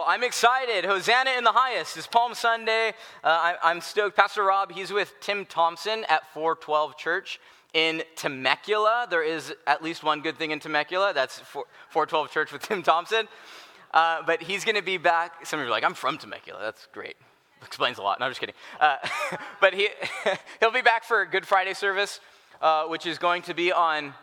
Well, I'm excited. Hosanna in the highest. It's Palm Sunday. I'm stoked. Pastor Rob, he's with Tim Thompson at 412 Church in Temecula. There is at least one good thing in Temecula. That's 412 Church with Tim Thompson. But he's going to be back. Some of you are like, I'm from Temecula. That's great. Explains a lot. No, I'm just kidding. But he'll be back for Good Friday service, which is going to be on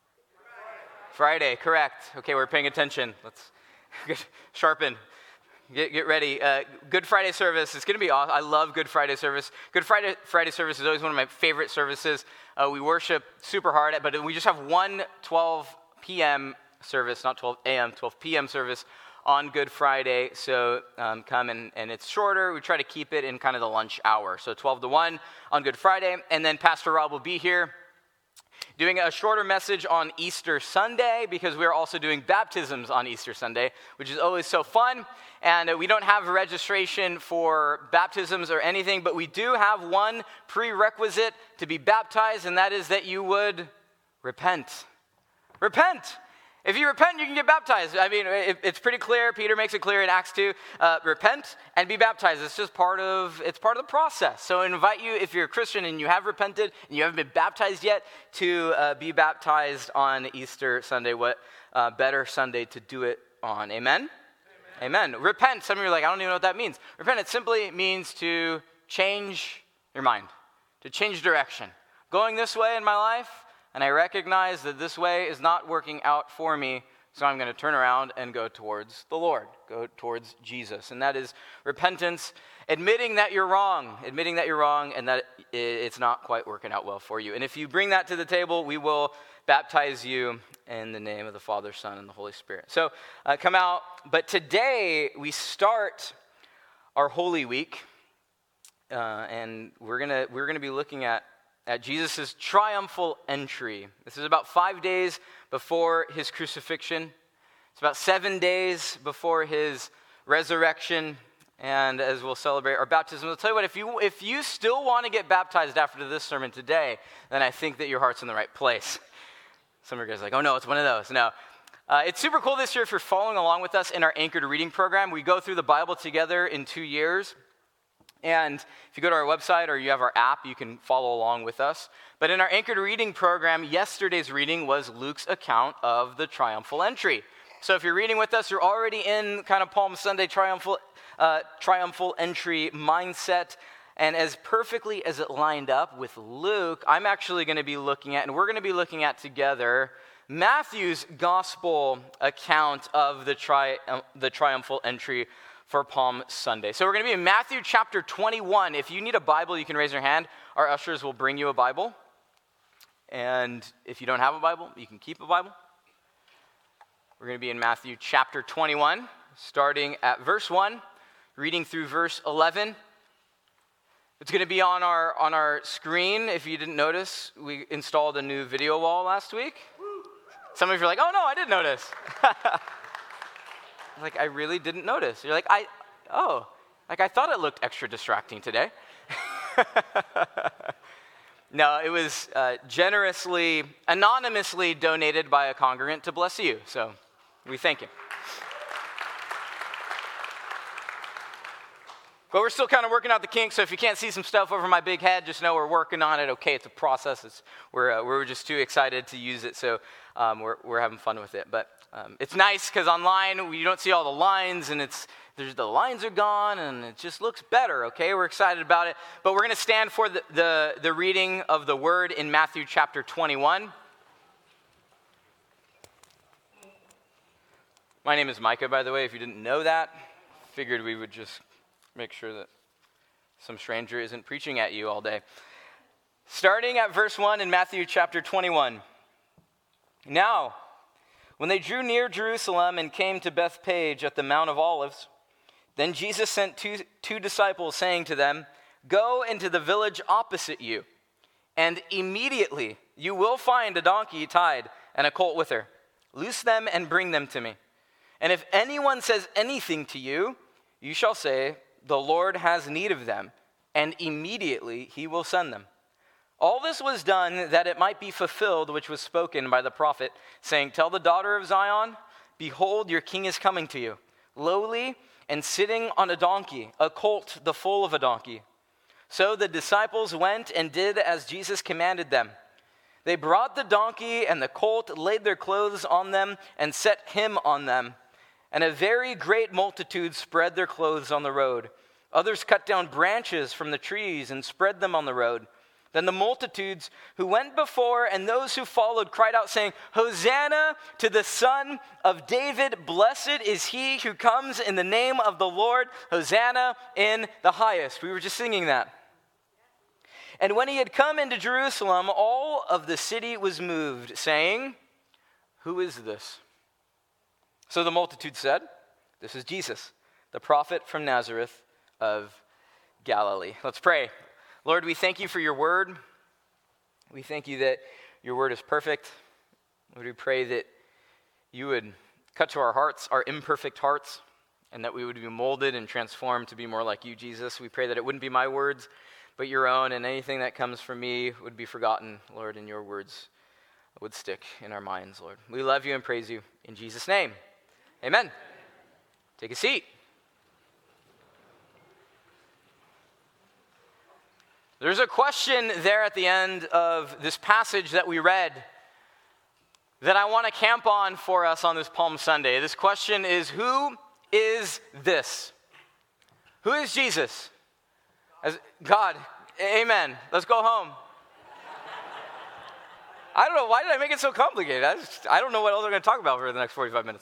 Friday. Correct. Okay, we're paying attention. Let's sharpen. Get ready. Good Friday service. It's going to be awesome. I love Good Friday service. Good Friday service is always one of my favorite services. We worship super hard, but we just have one 12 p.m. service, not 12 a.m., 12 p.m. service on Good Friday. So come and it's shorter. We try to keep it in kind of the lunch hour. So 12 to 1 on Good Friday. And then Pastor Rob will be here doing a shorter message on Easter Sunday, because we're also doing baptisms on Easter Sunday, which is always so fun. And we don't have a registration for baptisms or anything, but we do have one prerequisite to be baptized, and that is that you would repent. Repent! If you repent, you can get baptized. I mean, it's pretty clear. Peter makes it clear in Acts 2. Repent and be baptized. It's just part of the process. So I invite you, if you're a Christian and you have repented and you haven't been baptized yet, to be baptized on Easter Sunday. What better Sunday to do it on? Amen? Amen. Repent. Some of you are like, I don't even know what that means. Repent, it simply means to change your mind, to change direction. Going this way in my life, and I recognize that this way is not working out for me, so I'm going to turn around and go towards the Lord, go towards Jesus. And that is repentance, admitting that you're wrong, and that it's not quite working out well for you. And if you bring that to the table, we will baptize you in the name of the Father, Son, and the Holy Spirit. So come out. But today we start our Holy Week, and we're gonna be looking at Jesus' triumphal entry. This is about 5 days before his crucifixion. It's about 7 days before his resurrection. And as we'll celebrate our baptism, I'll tell you what, if you still want to get baptized after this sermon today, then I think that your heart's in the right place. Some of you guys are like, oh no, it's one of those. No. It's super cool this year if you're following along with us in our Anchored Reading program. We go through the Bible together in 2 years. And if you go to our website or you have our app, you can follow along with us. But in our Anchored Reading program, yesterday's reading was Luke's account of the triumphal entry. So if you're reading with us, you're already in kind of Palm Sunday triumphal entry mindset. And as perfectly as it lined up with Luke, I'm actually going to be looking at, and we're going to be looking at together, Matthew's gospel account of the triumphal entry for Palm Sunday. So we're going to be in Matthew chapter 21. If you need a Bible, you can raise your hand. Our ushers will bring you a Bible. And if you don't have a Bible, you can keep a Bible. We're going to be in Matthew chapter 21, starting at verse 1, reading through verse 11. It's going to be on our screen. If you didn't notice, we installed a new video wall last week. Some of you are like, oh no, I didn't notice. Like, I really didn't notice. You're like, I thought it looked extra distracting today. No, it was generously, anonymously donated by a congregant to bless you. So we thank him. But we're still kind of working out the kinks, so if you can't see some stuff over my big head, just know we're working on it. Okay, it's a process. We're just too excited to use it, so we're having fun with it. But it's nice because online you don't see all the lines, and the lines are gone, and it just looks better. Okay, we're excited about it. But we're going to stand for the reading of the word in Matthew chapter 21. My name is Micah, by the way. If you didn't know that, figured we would just make sure that some stranger isn't preaching at you all day. Starting at verse 1 in Matthew chapter 21. Now, when they drew near Jerusalem and came to Bethphage at the Mount of Olives, then Jesus sent two disciples, saying to them, "Go into the village opposite you, and immediately you will find a donkey tied and a colt with her. Loose them and bring them to me. And if anyone says anything to you, you shall say, 'The Lord has need of them,' and immediately he will send them." All this was done that it might be fulfilled which was spoken by the prophet, saying, "Tell the daughter of Zion, behold, your king is coming to you, lowly and sitting on a donkey, a colt, the foal of a donkey. So the disciples went and did as Jesus commanded them. They brought the donkey and the colt, laid their clothes on them, and set him on them. And a very great multitude spread their clothes on the road. Others cut down branches from the trees and spread them on the road. Then the multitudes who went before and those who followed cried out, saying, Hosanna to the Son of David. Blessed is he who comes in the name of the Lord. Hosanna in the highest. We were just singing that. And when he had come into Jerusalem, all of the city was moved, saying, Who is this? So the multitude said, This is Jesus, the prophet from Nazareth of Galilee. Let's pray. Lord, we thank you for your word. We thank you that your word is perfect. Lord, we pray that you would cut to our hearts, our imperfect hearts, and that we would be molded and transformed to be more like you, Jesus. We pray that it wouldn't be my words, but your own, and anything that comes from me would be forgotten, Lord, and your words would stick in our minds, Lord. We love you and praise you in Jesus' name. Amen. Take a seat. There's a question there at the end of this passage that we read that I want to camp on for us on this Palm Sunday. This question is, who is this? Who is Jesus? As God. Amen. Let's go home. I don't know. Why did I make it so complicated? I don't know what else we're going to talk about for the next 45 minutes.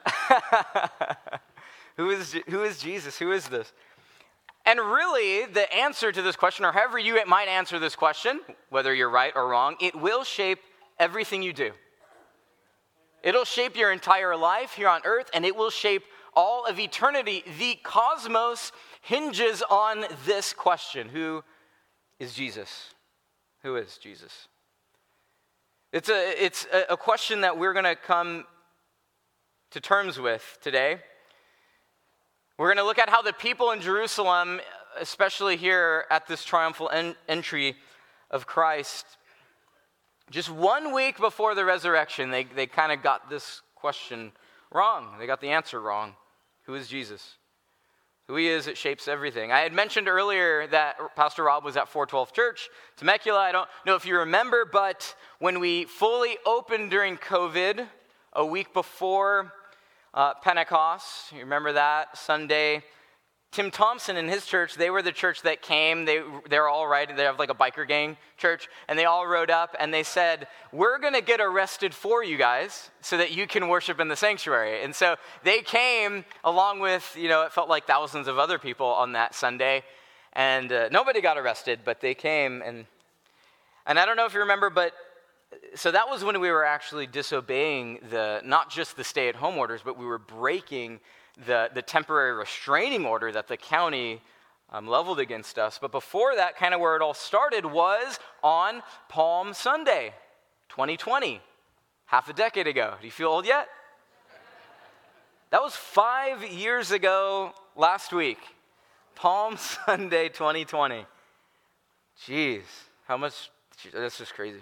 Who is Jesus? Who is this? And really, the answer to this question, or however you might answer this question, whether you're right or wrong, it will shape everything you do. It'll shape your entire life here on earth, and it will shape all of eternity. The cosmos hinges on this question. Who is Jesus? Who is Jesus? It's a question that we're going to come to terms with today. We're going to look at how the people in Jerusalem, especially here at this triumphal entry of Christ, just 1 week before the resurrection, they kind of got this question wrong. They got the answer wrong. Who is Jesus? Who he is, it shapes everything. I had mentioned earlier that Pastor Rob was at 412 Church, Temecula. I don't know if you remember, but when we fully opened during COVID, a week before Pentecost, you remember that Sunday? Tim Thompson and his church, they were the church that came. They're all right. They have like a biker gang church, and they all rode up and they said, "We're going to get arrested for you guys so that you can worship in the sanctuary." And so they came along with, it felt like thousands of other people on that Sunday, and nobody got arrested, but they came. And I don't know if you remember, but so that was when we were actually disobeying not just the stay-at-home orders, but we were breaking the temporary restraining order that the county leveled against us. But before that, kind of where it all started was on Palm Sunday, 2020, half a decade ago. Do you feel old yet? That was 5 years ago last week, Palm Sunday 2020. Jeez, that's just crazy.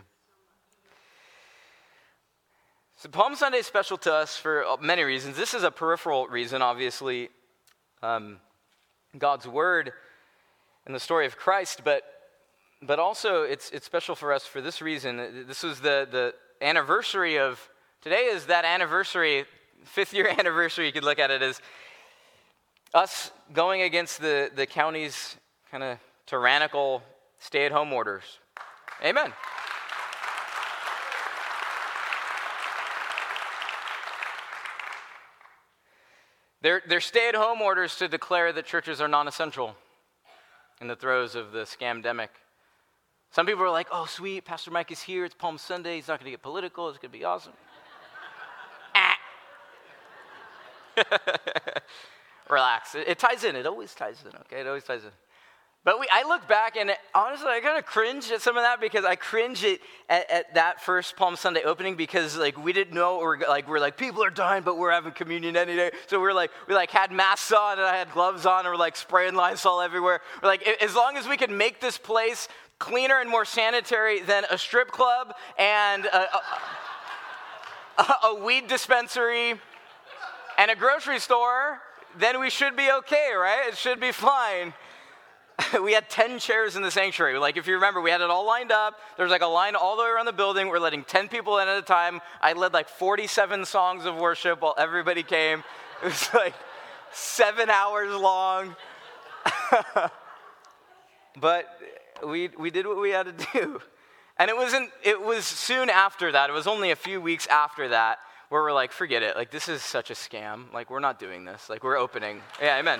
So Palm Sunday is special to us for many reasons. This is a peripheral reason, obviously, God's word and the story of Christ, but also it's special for us for this reason. This was the anniversary of, today is that anniversary, 5th year anniversary, you could look at it as us going against the county's kind of tyrannical stay-at-home orders. Amen. They're stay-at-home orders to declare that churches are non-essential in the throes of the scamdemic. Some people are like, "Oh, sweet, Pastor Mike is here. It's Palm Sunday. He's not going to get political. It's going to be awesome." Relax. It ties in. It always ties in, okay? It always ties in. But I look back, and honestly, I kind of cringe at some of that, because I cringe at that first Palm Sunday opening, because we didn't know, we're like people are dying, but we're having communion any day. So we had masks on, and I had gloves on, and we're spraying Lysol everywhere. We're like, as long as we can make this place cleaner and more sanitary than a strip club and a weed dispensary and a grocery store, then we should be okay, right? It should be fine. We had 10 chairs in the sanctuary. Like, if you remember, we had it all lined up. There was like a line all the way around the building. We're letting 10 people in at a time. I led like 47 songs of worship while everybody came. It was like 7 hours long. But we did what we had to do. And it was soon after that. It was only a few weeks after that where we're like, forget it. Like, this is such a scam. Like, we're not doing this. Like, we're opening. Yeah, amen.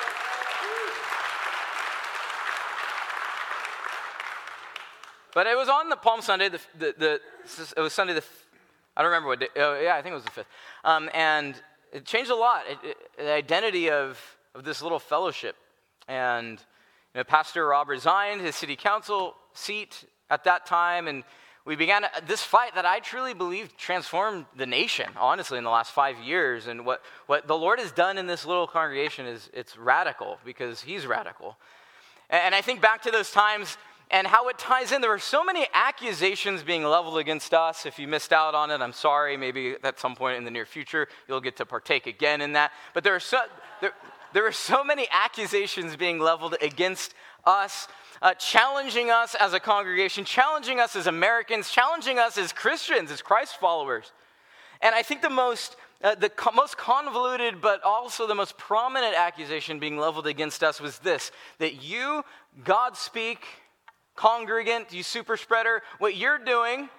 But it was on the Palm Sunday, it was Sunday I don't remember what day, I think it was the 5th. And it changed a lot, the identity of this little fellowship. And Pastor Rob resigned his city council seat at that time, and we began this fight that I truly believe transformed the nation, honestly, in the last 5 years. And what the Lord has done in this little congregation it's radical, because he's radical. And I think back to those times and how it ties in. There were so many accusations being leveled against us. If you missed out on it, I'm sorry. Maybe at some point in the near future, you'll get to partake again in that. But there were so many accusations being leveled against us, challenging us as a congregation, challenging us as Americans, challenging us as Christians, as Christ followers. And I think the most convoluted, but also the most prominent accusation being leveled against us was this: that you, God speak, congregant, you super spreader, what you're doing,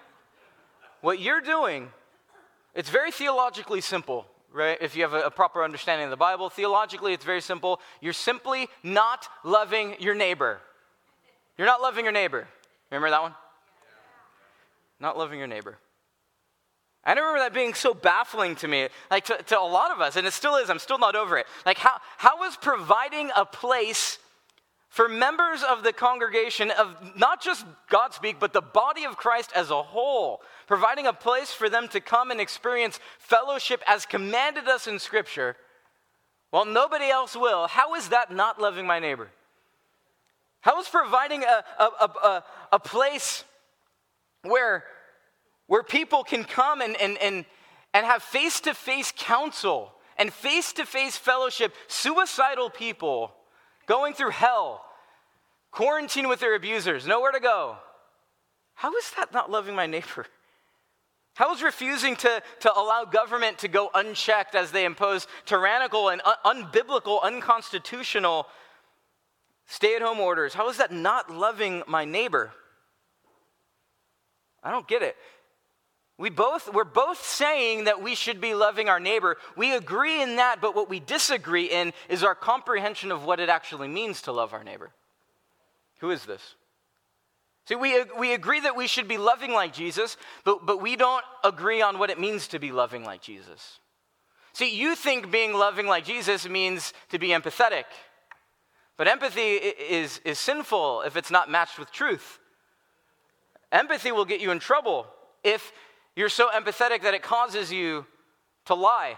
it's very theologically simple, right? If you have a proper understanding of the Bible, theologically it's very simple. You're simply not loving your neighbor. You're not loving your neighbor. Remember that one? Not loving your neighbor. I remember that being so baffling to me, like to a lot of us, and it still is. I'm still not over it. Like, how is providing a place for members of the congregation of not just Godspeak, but the body of Christ as a whole, providing a place for them to come and experience fellowship as commanded us in Scripture, while nobody else will? How is that not loving my neighbor? How is providing a place where people can come and have face-to-face counsel and face-to-face fellowship, suicidal people going through hell, quarantined with their abusers, nowhere to go? How is that not loving my neighbor? How is refusing to allow government to go unchecked as they impose tyrannical and unbiblical, unconstitutional stay-at-home orders? How is that not loving my neighbor? I don't get it. We're both saying that we should be loving our neighbor. We agree in that, but what we disagree in is our comprehension of what it actually means to love our neighbor. Who is this? See, we agree that we should be loving like Jesus, but we don't agree on what it means to be loving like Jesus. See, you think being loving like Jesus means to be empathetic, but empathy is sinful if it's not matched with truth. Empathy will get you in trouble if you're so empathetic that it causes you to lie.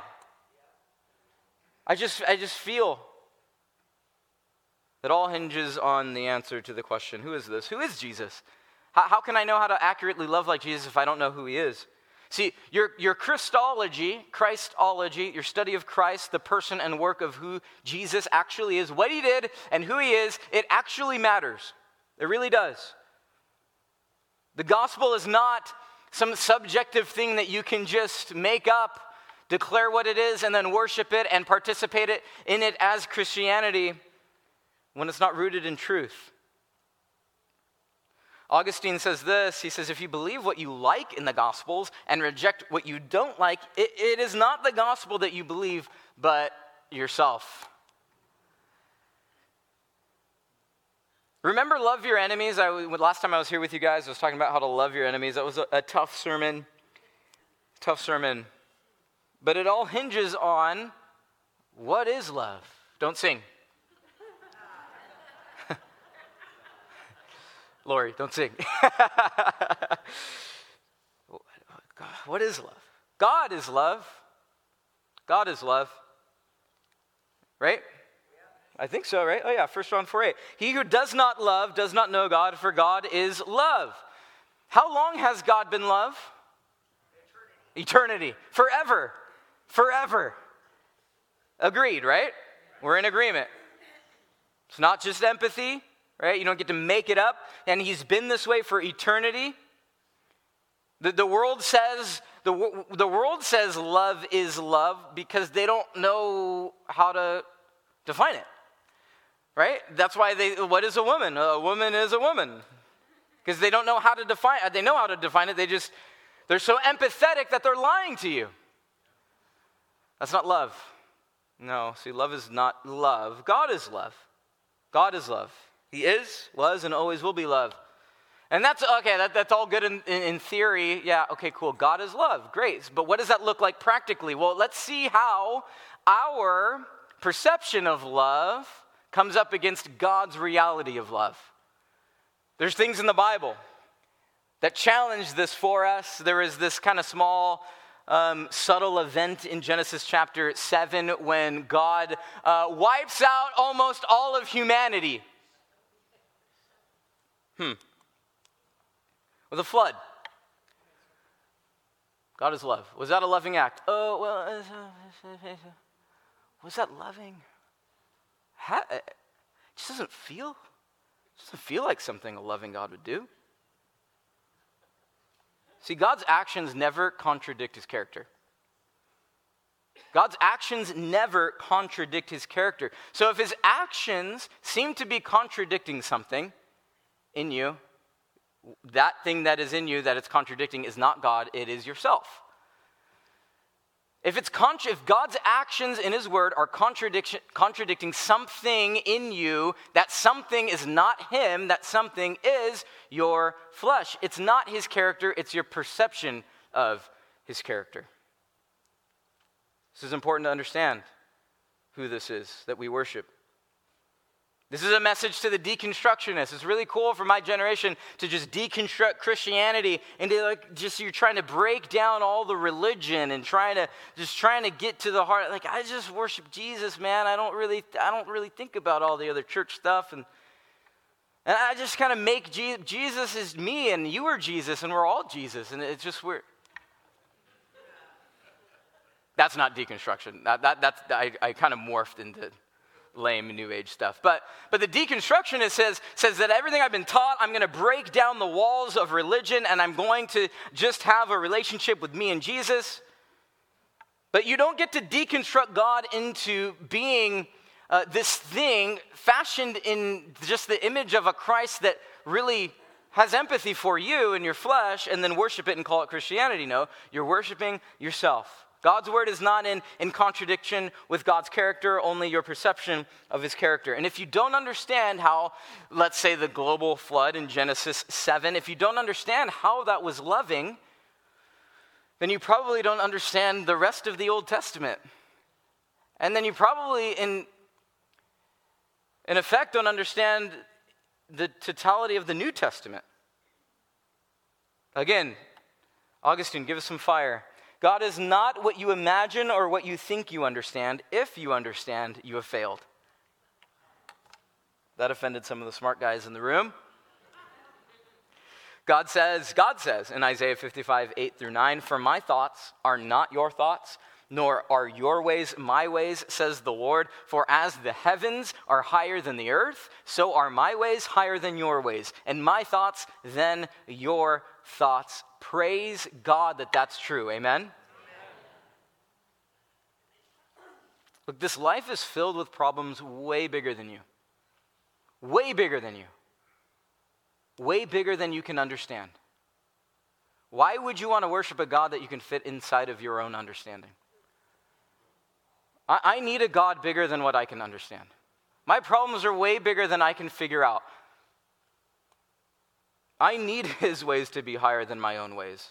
I just feel that all hinges on the answer to the question, who is this? Who is Jesus? How can I know how to accurately love like Jesus if I don't know who he is? See, your Christology, your study of Christ, the person and work of who Jesus actually is, what he did and who he is, it actually matters. It really does. The gospel is not some subjective thing that you can just make up, declare what it is, and then worship it and participate in it as Christianity when it's not rooted in truth. Augustine says this, he says, if you believe what you like in the Gospels and reject what you don't like, it is not the gospel that you believe, but yourself. Remember, love your enemies? Last time I was here with you guys, I was talking about how to love your enemies. That was a tough sermon. But it all hinges on what is love. Don't sing. Lori, don't sing. What is love? God is love. God is love. Right? I think so, right? Oh yeah, 1 John 4:8. He who does not love does not know God, for God is love. How long has God been love? Eternity. Forever. Agreed, right? We're in agreement. It's not just empathy, right? You don't get to make it up. And he's been this way for eternity. The world says love is love because they don't know how to define it, right? That's why what is a woman? A woman is a woman. Because they don't know how to define it. They know how to define it. They're so empathetic that they're lying to you. That's not love. No, see, love is not love. God is love. God is love. He is, was, and always will be love. And that's, okay, that's all good in theory. Yeah, okay, cool. God is love. Great. But what does that look like practically? Well, let's see how our perception of love comes up against God's reality of love. There's things in the Bible that challenge this for us. There is this kind of small, subtle event in Genesis chapter 7 when God wipes out almost all of humanity. With a flood. God is love. Was that a loving act? Oh, well, was that loving? It just doesn't feel like something a loving God would do. See, God's actions never contradict his character. God's actions never contradict his character. So if his actions seem to be contradicting something in you, that thing that is in you that it's contradicting is not God, it is yourself. If God's actions in his word are contradicting something in you, that something is not him, that something is your flesh. It's not his character, it's your perception of his character. This is important to understand who this is that we worship. This is a message to the deconstructionists. It's really cool for my generation to just deconstruct Christianity and to you're trying to break down all the religion and trying to get to the heart. Like, I just worship Jesus, man. I don't really think about all the other church stuff, and I just kind of make Jesus is me and you are Jesus and we're all Jesus, and it's just weird. That's not deconstruction. I kind of morphed into lame New Age stuff. But the deconstructionist says that everything I've been taught, I'm going to break down the walls of religion and I'm going to just have a relationship with me and Jesus. But you don't get to deconstruct God into being this thing fashioned in just the image of a Christ that really has empathy for you and your flesh and then worship it and call it Christianity. No, you're worshiping yourself. God's word is not in contradiction with God's character, only your perception of his character. And if you don't understand how, let's say, the global flood in Genesis 7, if you don't understand how that was loving, then you probably don't understand the rest of the Old Testament. And then you probably, in effect, don't understand the totality of the New Testament. Again, Augustine, give us some fire. God is not what you imagine or what you think you understand. If you understand, you have failed. That offended some of the smart guys in the room. God says in Isaiah 55, 8-9, "For my thoughts are not your thoughts, nor are your ways my ways, says the Lord. For as the heavens are higher than the earth, so are my ways higher than your ways, and my thoughts than your thoughts." Praise God that that's true. Amen? Look, this life is filled with problems way bigger than you. Way bigger than you. Way bigger than you can understand. Why would you want to worship a God that you can fit inside of your own understanding? I need a God bigger than what I can understand. My problems are way bigger than I can figure out. I need his ways to be higher than my own ways.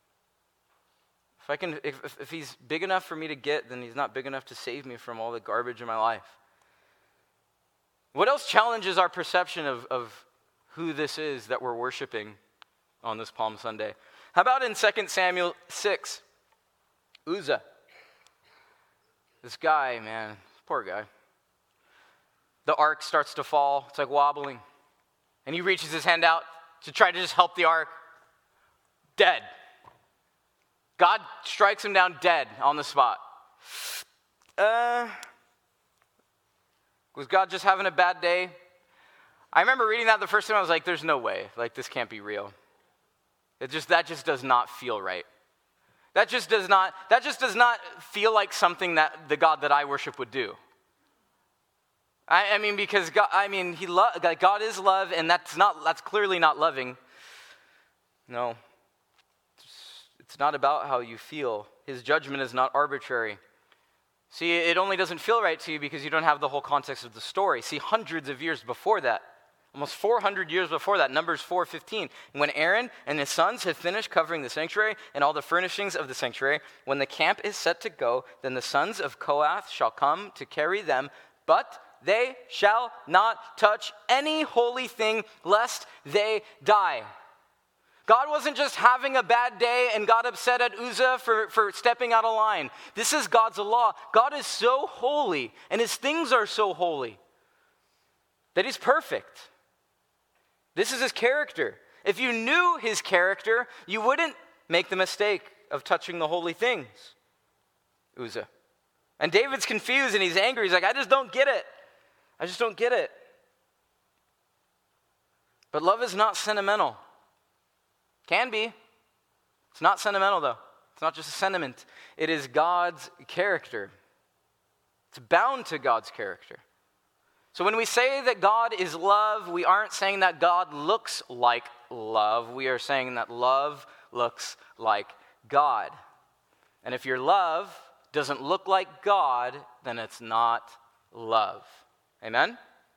If he's big enough for me to get, then he's not big enough to save me from all the garbage in my life. What else challenges our perception of who this is that we're worshiping on this Palm Sunday? How about in 2 Samuel 6? Uzzah. This guy, man, poor guy. The ark starts to fall. It's like wobbling. And he reaches his hand out to try to just help the ark. Dead. God strikes him down dead on the spot. Was God just having a bad day? I remember reading that the first time. I was like, there's no way. Like, this can't be real. That just does not feel right. That just does not feel like something that the God that I worship would do. I mean, because God, God is love, and that's clearly not loving. No. It's not about how you feel. His judgment is not arbitrary. See, it only doesn't feel right to you because you don't have the whole context of the story. See, hundreds of years before that, almost 400 years before that, Numbers 4:15, when Aaron and his sons have finished covering the sanctuary and all the furnishings of the sanctuary, when the camp is set to go, then the sons of Kohath shall come to carry them, but they shall not touch any holy thing lest they die. God wasn't just having a bad day and got upset at Uzzah for stepping out of line. This is God's law. God is so holy, and his things are so holy that he's perfect. This is his character. If you knew his character, you wouldn't make the mistake of touching the holy things, Uzzah. And David's confused and he's angry. He's like, I just don't get it. I just don't get it. But love is not sentimental. Can be. It's not sentimental, though. It's not just a sentiment. It is God's character. It's bound to God's character. So when we say that God is love, we aren't saying that God looks like love. We are saying that love looks like God. And if your love doesn't look like God, then it's not love. Amen?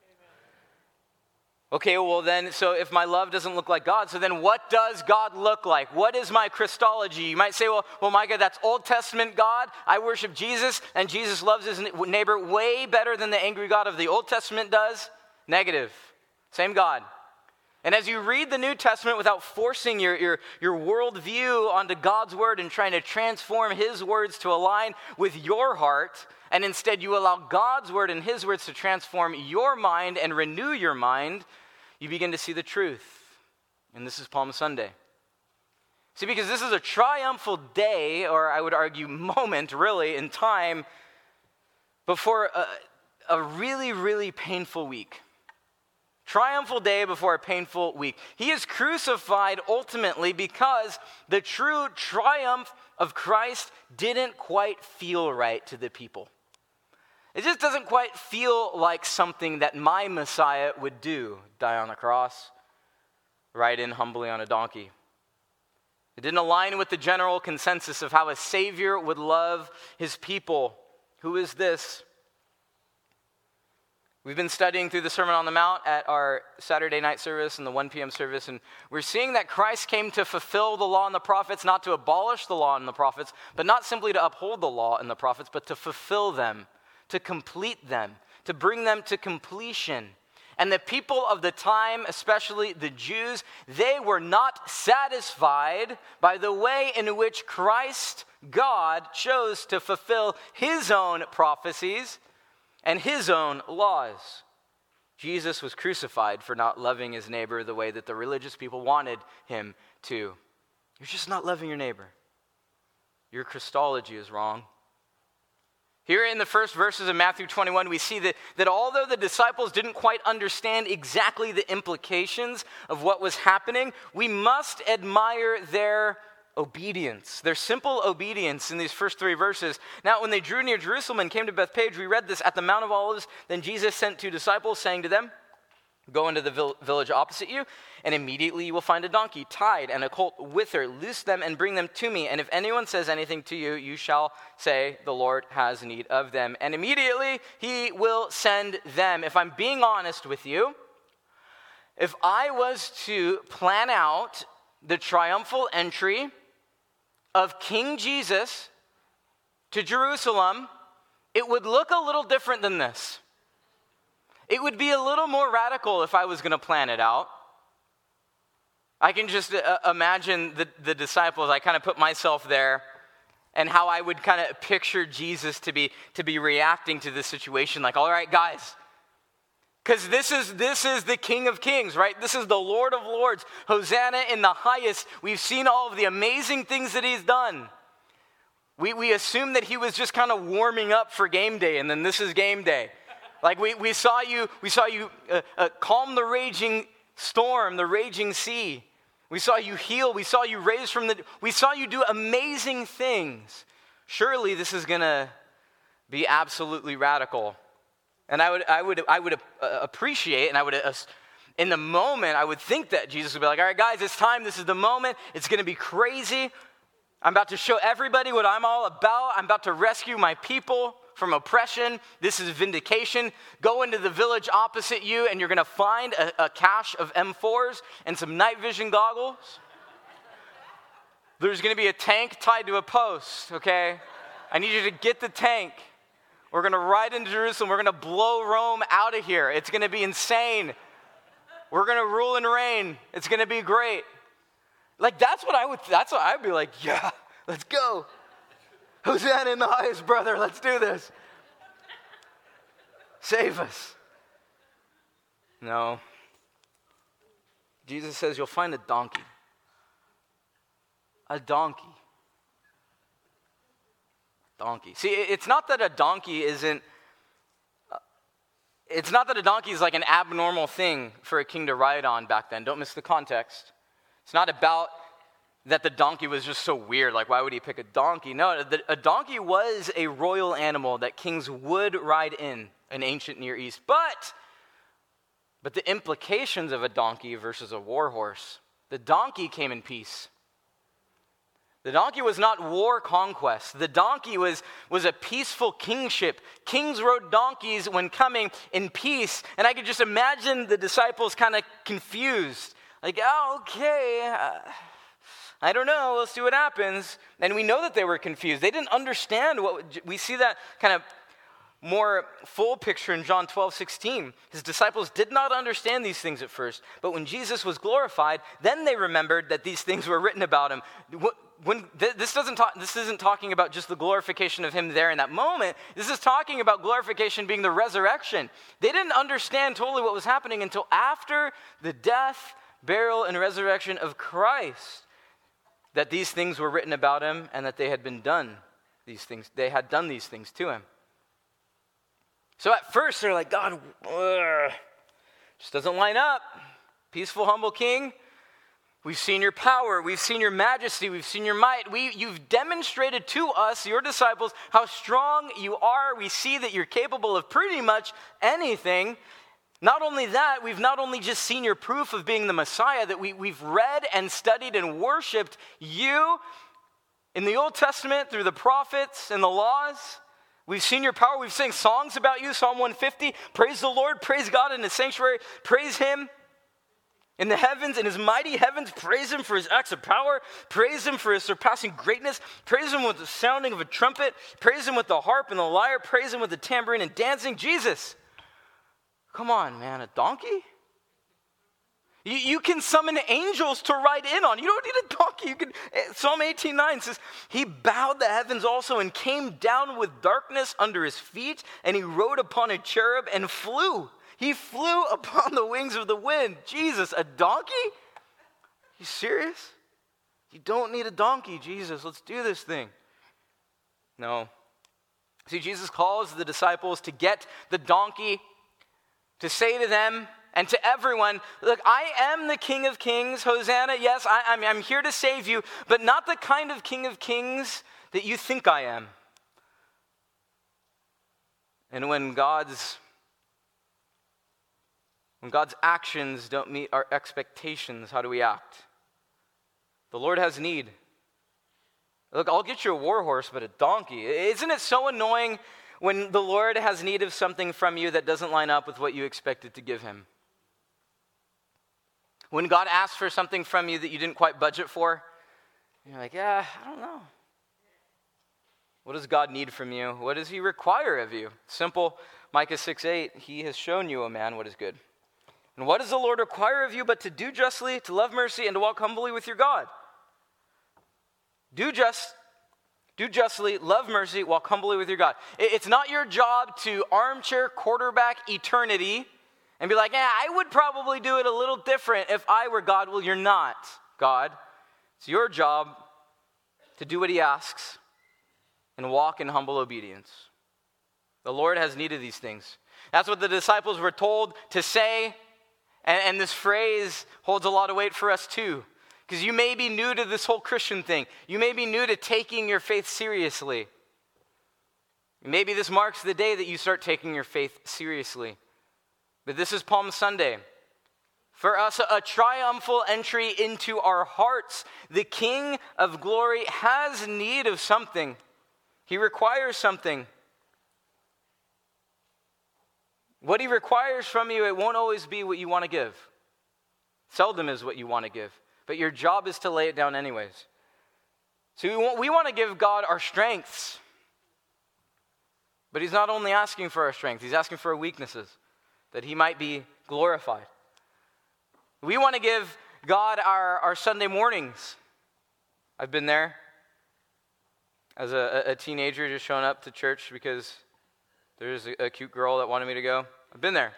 Okay, well then, so if my love doesn't look like God, so then what does God look like? What is my Christology? You might say, well, Micah, that's Old Testament God. I worship Jesus, and Jesus loves his neighbor way better than the angry God of the Old Testament does. Negative. Same God. And as you read the New Testament without forcing your worldview onto God's word and trying to transform his words to align with your heart, and instead you allow God's word and his words to transform your mind and renew your mind, you begin to see the truth. And this is Palm Sunday. See, because this is a triumphal day, or I would argue moment, really, in time, before a really, really painful week. Triumphal day before a painful week. He is crucified ultimately because the true triumph of Christ didn't quite feel right to the people. It just doesn't quite feel like something that my Messiah would do. Die on a cross, ride in humbly on a donkey. It didn't align with the general consensus of how a Savior would love his people. Who is this? We've been studying through the Sermon on the Mount at our Saturday night service and the 1 p.m. service, and we're seeing that Christ came to fulfill the law and the prophets, not to abolish the law and the prophets, but not simply to uphold the law and the prophets, but to fulfill them, to complete them, to bring them to completion. And the people of the time, especially the Jews, they were not satisfied by the way in which Christ, God, chose to fulfill his own prophecies and his own laws. Jesus was crucified for not loving his neighbor the way that the religious people wanted him to. You're just not loving your neighbor. Your Christology is wrong. Here in the first verses of Matthew 21, we see that although the disciples didn't quite understand exactly the implications of what was happening, we must admire their obedience, their simple obedience in these first three verses. Now, when they drew near Jerusalem and came to Bethpage, we read this at the Mount of Olives. Then Jesus sent two disciples, saying to them, go into the village opposite you, and immediately you will find a donkey tied and a colt with her. Loose them and bring them to me. And if anyone says anything to you, you shall say, the Lord has need of them. And immediately he will send them. If I'm being honest with you, if I was to plan out the triumphal entry of King Jesus to Jerusalem, it would look a little different than this. It would be a little more radical if I was going to plan it out. I can just imagine the disciples. I kind of put myself there and how I would kind of picture Jesus to be reacting to this situation. Like, all right, guys, because this is the King of Kings, right? This is the Lord of Lords. Hosanna in the highest. We've seen all of the amazing things that he's done. We assume that he was just kind of warming up for game day, and then this is game day. Like we saw you calm the raging storm, the raging sea. We saw you heal. We saw you raise from the. We saw you do amazing things. Surely this is gonna be absolutely radical. And I would appreciate, and I would in the moment I would think that Jesus would be like, all right, guys, it's time. This is the moment. It's gonna be crazy. I'm about to show everybody what I'm all about. I'm about to rescue my people from oppression. This is vindication. Go into the village opposite you, and you're going to find a cache of M4s and some night vision goggles. There's going to be a tank tied to a post, okay? I need you to get the tank. We're going to ride into Jerusalem. We're going to blow Rome out of here. It's going to be insane. We're going to rule and reign. It's going to be great. Like, that's what I'd be like, yeah, let's go. Hosanna in the highest, brother. Let's do this. Save us. No. Jesus says you'll find a donkey. A donkey. Donkey. See, it's not that a donkey is like an abnormal thing for a king to ride on back then. Don't miss the context. It's not about that the donkey was just so weird. Like, why would he pick a donkey? No, a donkey was a royal animal that kings would ride in ancient Near East. But the implications of a donkey versus a war horse, the donkey came in peace. The donkey was not war conquest. The donkey was a peaceful kingship. Kings rode donkeys when coming in peace. And I could just imagine the disciples kind of confused. Like, oh, okay, I don't know, let's see what happens. And we know that they were confused. They didn't understand we see that kind of more full picture in John 12:16. His disciples did not understand these things at first, but when Jesus was glorified, then they remembered that these things were written about him. This isn't talking about just the glorification of him there in that moment. This is talking about glorification being the resurrection. They didn't understand totally what was happening until after the death, burial, and resurrection of Christ, that these things were written about him and that they had done these things to him. So at first they're like, God, just doesn't line up. Peaceful, humble king. We've seen your power. We've seen your majesty. We've seen your might. You've demonstrated to us, your disciples, how strong you are. We see that you're capable of pretty much anything. Not only that, we've not only just seen your proof of being the Messiah, that we've read and studied and worshiped you in the Old Testament through the prophets and the laws. We've seen your power. We've sang songs about you, Psalm 150. Praise the Lord. Praise God in his sanctuary. Praise him in the heavens, in his mighty heavens. Praise him for his acts of power. Praise him for his surpassing greatness. Praise him with the sounding of a trumpet. Praise him with the harp and the lyre. Praise him with the tambourine and dancing. Jesus. Come on, man, a donkey? You can summon angels to ride in on. You don't need a donkey. Psalm 18:9 says, he bowed the heavens also and came down with darkness under his feet, and he rode upon a cherub and flew. He flew upon the wings of the wind. Jesus, a donkey? You serious? You don't need a donkey, Jesus. Let's do this thing. No. See, Jesus calls the disciples to get the donkey, to say to them and to everyone, look, I am the King of Kings. Hosanna, yes, I'm here to save you, but not the kind of King of Kings that you think I am. And when God's actions don't meet our expectations, how do we act? The Lord has need. Look, I'll get you a war horse, but a donkey. Isn't it so annoying when the Lord has need of something from you that doesn't line up with what you expected to give him? When God asks for something from you that you didn't quite budget for, you're like, yeah, I don't know. What does God need from you? What does he require of you? Simple, Micah 6:8, he has shown you, O man, what is good. And what does the Lord require of you but to do justly, to love mercy, and to walk humbly with your God? Do justly, love mercy, walk humbly with your God. It's not your job to armchair quarterback eternity and be like, yeah, I would probably do it a little different if I were God. Well, you're not God. It's your job to do what he asks and walk in humble obedience. The Lord has need of these things. That's what the disciples were told to say. And this phrase holds a lot of weight for us too. Because you may be new to this whole Christian thing. You may be new to taking your faith seriously. Maybe this marks the day that you start taking your faith seriously. But this is Palm Sunday. For us, a triumphal entry into our hearts. The King of Glory has need of something. He requires something. What he requires from you, it won't always be what you want to give. Seldom is what you want to give. But your job is to lay it down anyways. So we want to give God our strengths. But he's not only asking for our strength, he's asking for our weaknesses, that he might be glorified. We want to give God our Sunday mornings. I've been there as a teenager, just showing up to church because there's a cute girl that wanted me to go. I've been there.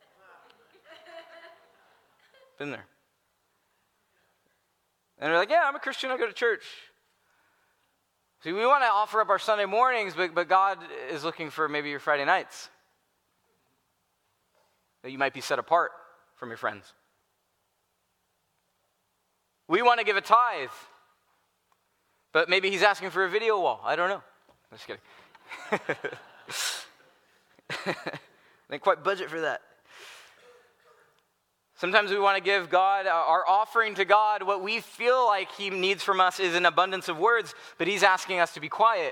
Been there. And they're like, yeah, I'm a Christian, I go to church. See, we want to offer up our Sunday mornings, but God is looking for maybe your Friday nights. That you might be set apart from your friends. We want to give a tithe, but maybe he's asking for a video wall. I don't know. I'm just kidding. Didn't quite budget for that. Sometimes we want to give God, our offering to God, what we feel like he needs from us is an abundance of words, but he's asking us to be quiet.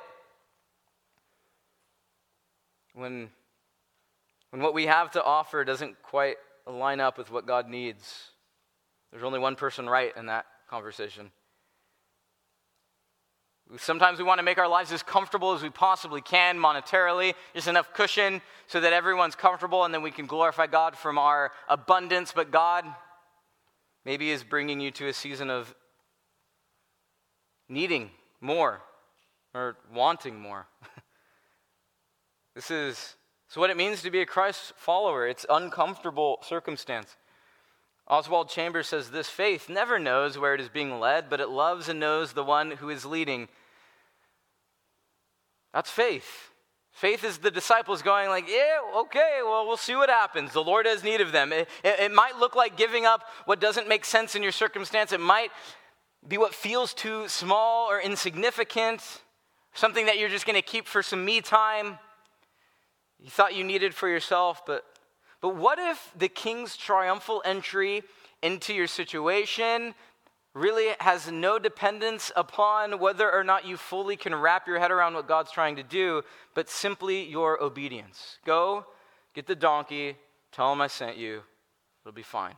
When what we have to offer doesn't quite line up with what God needs, there's only one person right in that conversation. Sometimes we want to make our lives as comfortable as we possibly can monetarily, just enough cushion so that everyone's comfortable and then we can glorify God from our abundance. But God maybe is bringing you to a season of needing more or wanting more. This is what it means to be a Christ follower. It's uncomfortable circumstance. Oswald Chambers says this: faith never knows where it is being led, but it loves and knows the one who is leading. That's faith. Faith is the disciples going like, yeah, okay, well, we'll see what happens. The Lord has need of them. It might look like giving up what doesn't make sense in your circumstance. It might be what feels too small or insignificant, something that you're just going to keep for some me time. You thought you needed for yourself, but what if the King's triumphal entry into your situation really has no dependence upon whether or not you fully can wrap your head around what God's trying to do, but simply your obedience? Go, get the donkey, tell him I sent you, it'll be fine.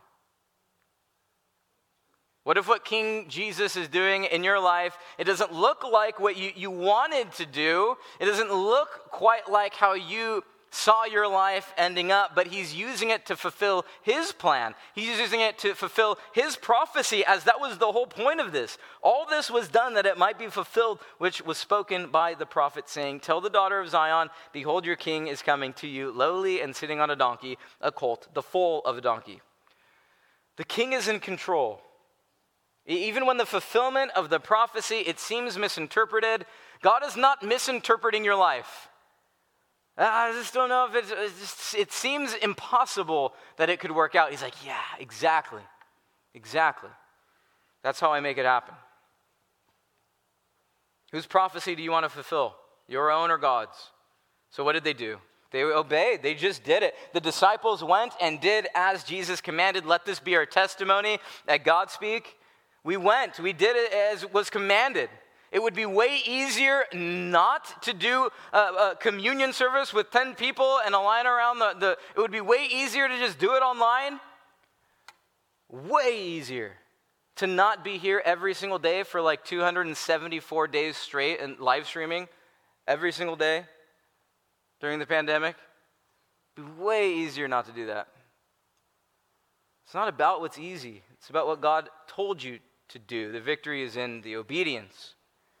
What if what King Jesus is doing in your life, it doesn't look like what you wanted to do, it doesn't look quite like how you saw your life ending up, but he's using it to fulfill his plan. He's using it to fulfill his prophecy, as that was the whole point of this. All this was done that it might be fulfilled, which was spoken by the prophet, saying, tell the daughter of Zion, behold, your king is coming to you, lowly and sitting on a donkey, a colt, the foal of a donkey. The king is in control. Even when the fulfillment of the prophecy, it seems misinterpreted, God is not misinterpreting your life. I just don't know if it seems impossible that it could work out. He's like, yeah, exactly. That's how I make it happen. Whose prophecy do you want to fulfill? Your own or God's? So what did they do? They obeyed. They just did it. The disciples went and did as Jesus commanded. Let this be our testimony at God Speak. We went. We did it as was commanded. It would be way easier not to do a communion service with 10 people and a line around it would be way easier to just do it online. Way easier to not be here every single day for like 274 days straight and live streaming every single day during the pandemic. It'd be way easier not to do that. It's not about what's easy. It's about what God told you to do. The victory is in the obedience.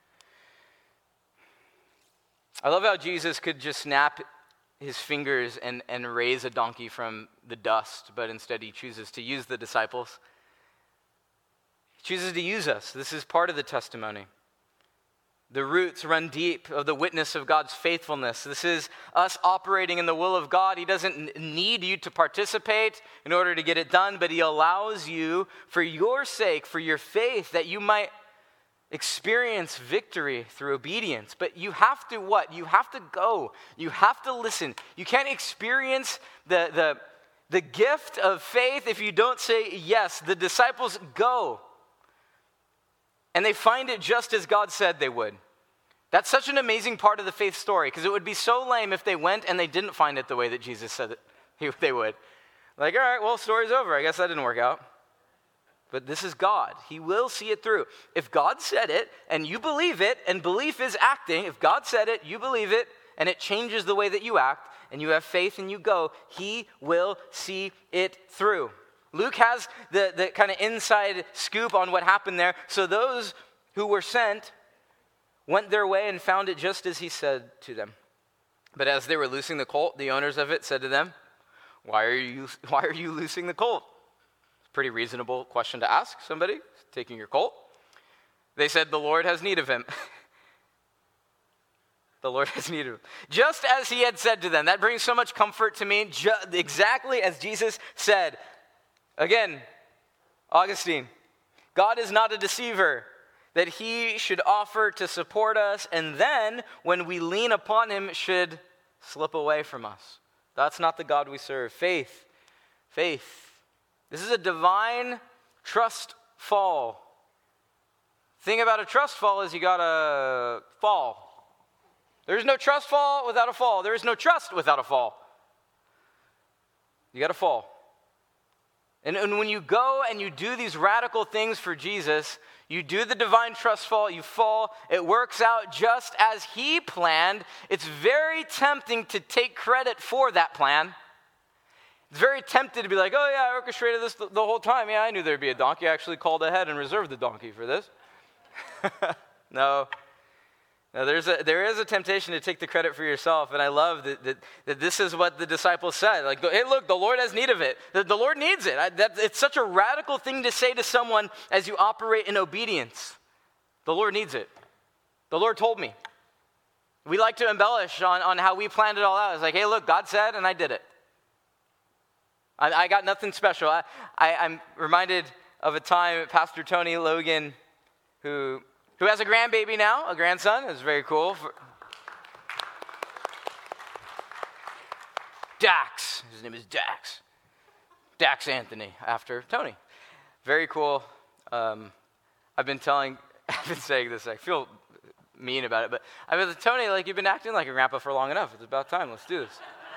I love how Jesus could just snap his fingers and raise a donkey from the dust, but instead he chooses to use the disciples. He chooses to use us. This is part of the testimony. The roots run deep of the witness of God's faithfulness. This is us operating in the will of God. He doesn't need you to participate in order to get it done, but he allows you for your sake, for your faith, that you might experience victory through obedience. But you have to what? You have to go. You have to listen. You can't experience the gift of faith if you don't say yes. The disciples go. And they find it just as God said they would. That's such an amazing part of the faith story, because it would be so lame if they went and they didn't find it the way that Jesus said they would. Like, all right, well, story's over. I guess that didn't work out. But this is God. He will see it through. If God said it and you believe it, and belief is acting, if God said it, you believe it, and it changes the way that you act, and you have faith and you go, he will see it through. Luke has the kind of inside scoop on what happened there. So those who were sent went their way and found it just as he said to them. But as they were loosing the colt, the owners of it said to them, Why are you loosing the colt? It's a pretty reasonable question to ask somebody taking your colt. They said, The Lord has need of him. The Lord has need of him. Just as he had said to them. That brings so much comfort to me. Exactly as Jesus said. Again, Augustine, God is not a deceiver, that he should offer to support us, and then, when we lean upon him, should slip away from us. That's not the God we serve. Faith. This is a divine trust fall. Thing about a trust fall is you gotta fall. There's no trust fall without a fall. There is no trust without a fall. You gotta fall. And when you go and you do these radical things for Jesus, you do the divine trust fall, you fall, it works out just as he planned. It's very tempting to take credit for that plan. It's very tempting to be like, oh yeah, I orchestrated this the whole time. Yeah, I knew there'd be a donkey. I actually called ahead and reserved the donkey for this. No, there is a temptation to take the credit for yourself, and I love that this is what the disciples said. Like, hey, look, the Lord has need of it. The Lord needs it. It's such a radical thing to say to someone as you operate in obedience. The Lord needs it. The Lord told me. We like to embellish on how we planned it all out. It's like, hey, look, God said, and I did it. I got nothing special. I'm reminded of a time Pastor Tony Logan, who has a grandbaby now, a grandson. It's very cool. Dax. His name is Dax. Dax Anthony, after Tony. Very cool. I've been saying this, I feel mean about it, but I've been like, Tony, like, you've been acting like a grandpa for long enough. It's about time. Let's do this.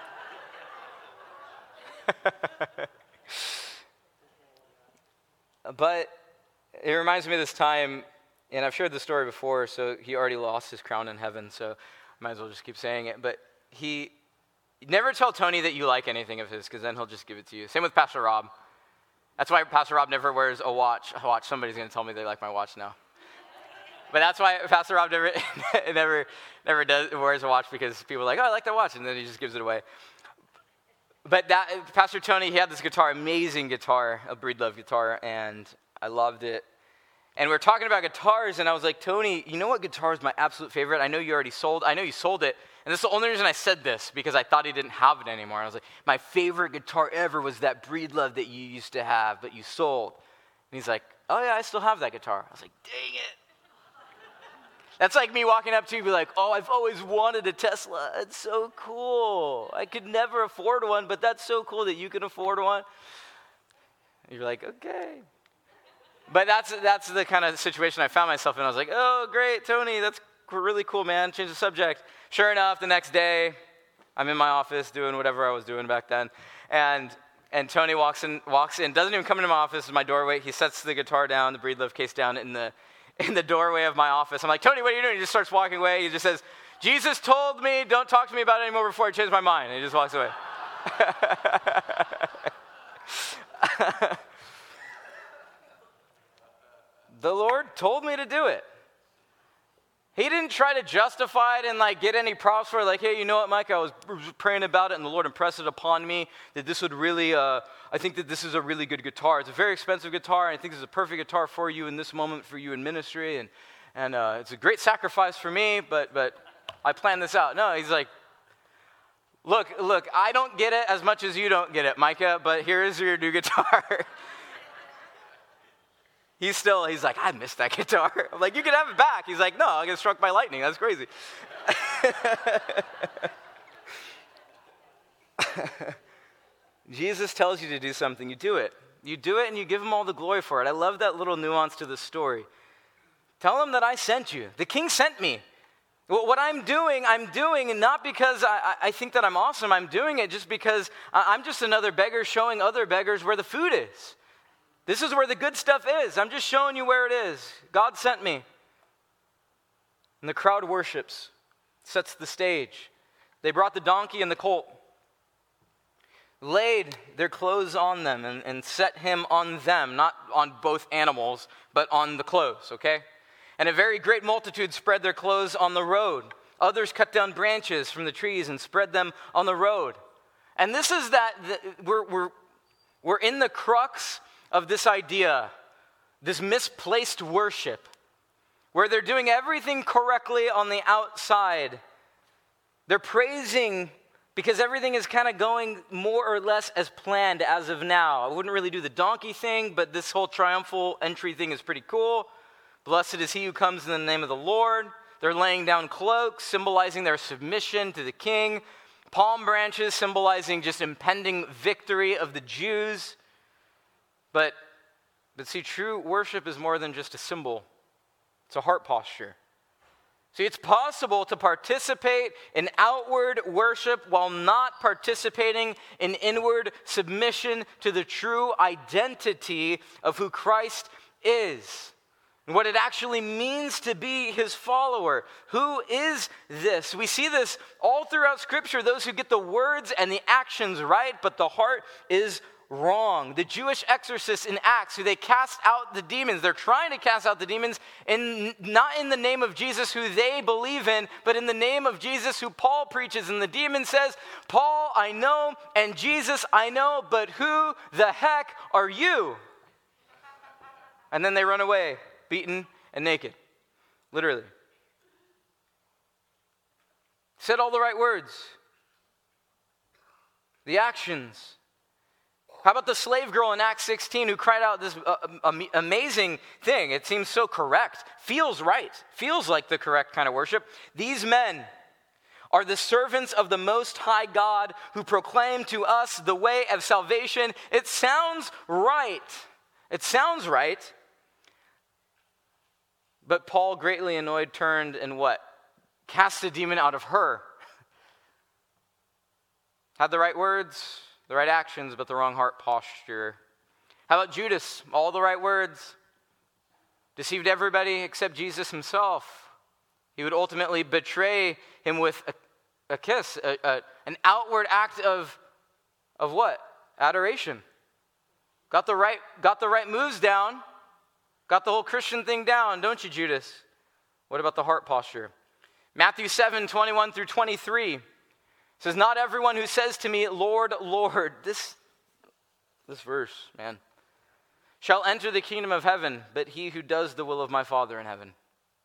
But it reminds me of this time, and I've shared this story before, so he already lost his crown in heaven, so I might as well just keep saying it. But never tell Tony that you like anything of his, because then he'll just give it to you. Same with Pastor Rob. That's why Pastor Rob never wears a watch. Somebody's going to tell me they like my watch now. But that's why Pastor Rob never wears a watch, because people are like, oh, I like that watch, and then he just gives it away. But Pastor Tony, he had this guitar, amazing guitar, a Breedlove guitar, and I loved it. And we were talking about guitars, and I was like, Tony, you know what guitar is my absolute favorite? I know you sold it. And this is the only reason I said this, because I thought he didn't have it anymore. I was like, my favorite guitar ever was that Breedlove that you used to have, but you sold. And he's like, oh yeah, I still have that guitar. I was like, dang it. That's like me walking up to you and be like, oh, I've always wanted a Tesla. It's so cool. I could never afford one, but that's so cool that you can afford one. And you're like, okay. But that's the kind of situation I found myself in. I was like, oh, great, Tony, that's really cool, man. Change the subject. Sure enough, the next day, I'm in my office doing whatever I was doing back then. And Tony walks in, doesn't even come into my office, in my doorway. He sets the guitar down, the Breedlove case down in the doorway of my office. I'm like, Tony, what are you doing? He just starts walking away. He just says, Jesus told me, don't talk to me about it anymore before I change my mind. And he just walks away. The Lord told me to do it. He didn't try to justify it and like get any props for it. Like, hey, you know what, Mike? I was praying about it and the Lord impressed it upon me that this would really, I think that this is a really good guitar. It's a very expensive guitar, and I think this is a perfect guitar for you in this moment, for you in ministry. And and it's a great sacrifice for me, but I planned this out. No, he's like, look, I don't get it as much as you don't get it, Micah, but here is your new guitar. He's like, I missed that guitar. I'm like, you can have it back. He's like, no, I get struck by lightning. That's crazy. Jesus tells you to do something, you do it. You do it and you give him all the glory for it. I love that little nuance to the story. Tell him that I sent you. The king sent me. What I'm doing, and not because I think that I'm awesome. I'm doing it just because I'm just another beggar showing other beggars where the food is. This is where the good stuff is. I'm just showing you where it is. God sent me. And the crowd worships, sets the stage. They brought the donkey and the colt, laid their clothes on them and set him on them, not on both animals, but on the clothes, okay? And a very great multitude spread their clothes on the road. Others cut down branches from the trees and spread them on the road. And this is we're in the crux of this idea, this misplaced worship, where they're doing everything correctly on the outside. They're praising because everything is kind of going more or less as planned as of now. I wouldn't really do the donkey thing, but this whole triumphal entry thing is pretty cool. Blessed is he who comes in the name of the Lord. They're laying down cloaks, symbolizing their submission to the king. Palm branches, symbolizing just impending victory of the Jews. But see, true worship is more than just a symbol. It's a heart posture. See, it's possible to participate in outward worship while not participating in inward submission to the true identity of who Christ is. And what it actually means to be his follower. Who is this? We see this all throughout Scripture, those who get the words and the actions right, but the heart is wrong. The Jewish exorcists in Acts, who they cast out the demons, they're trying to cast out the demons, not in the name of Jesus who they believe in, but in the name of Jesus who Paul preaches. And the demon says, Paul I know, and Jesus I know, but who the heck are you? And then they run away, beaten and naked. Literally. Said all the right words. The actions. How about the slave girl in Acts 16 who cried out this amazing thing? It seems so correct. Feels right. Feels like the correct kind of worship. These men are the servants of the Most High God who proclaim to us the way of salvation. It sounds right. It sounds right. But Paul, greatly annoyed, turned and what? Cast a demon out of her. Had the right words, the right actions, but the wrong heart posture. How about Judas? All the right words. Deceived everybody except Jesus himself. He would ultimately betray him with a kiss, an outward act of what? Adoration. Got the right moves down. Got the whole Christian thing down, don't you, Judas? What about the heart posture? Matthew 7, 21 through 23 says, not everyone who says to me, Lord, Lord, this verse, man, shall enter the kingdom of heaven, but he who does the will of my Father in heaven.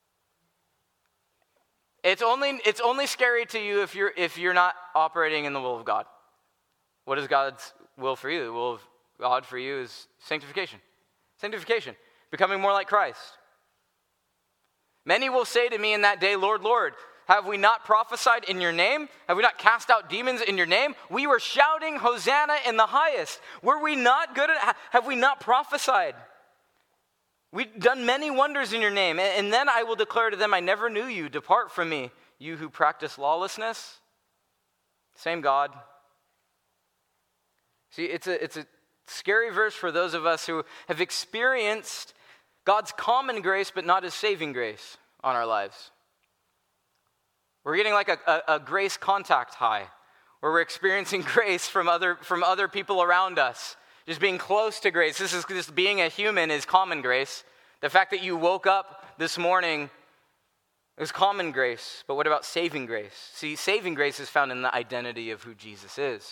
It's only scary to you if you're not operating in the will of God. What is God's will for you? The will of God for you is sanctification. Sanctification. Becoming more like Christ. Many will say to me in that day, Lord, Lord, have we not prophesied in your name? Have we not cast out demons in your name? We were shouting, Hosanna in the highest. Were we not good at, have we not prophesied? We've done many wonders in your name. And then I will declare to them, I never knew you. Depart from me, you who practice lawlessness. Same God. See, it's a scary verse for those of us who have experienced God's common grace, but not his saving grace on our lives. We're getting like a grace contact high, where we're experiencing grace from other people around us. Just being close to grace. This is just being a human is common grace. The fact that you woke up this morning is common grace. But what about saving grace? See, saving grace is found in the identity of who Jesus is.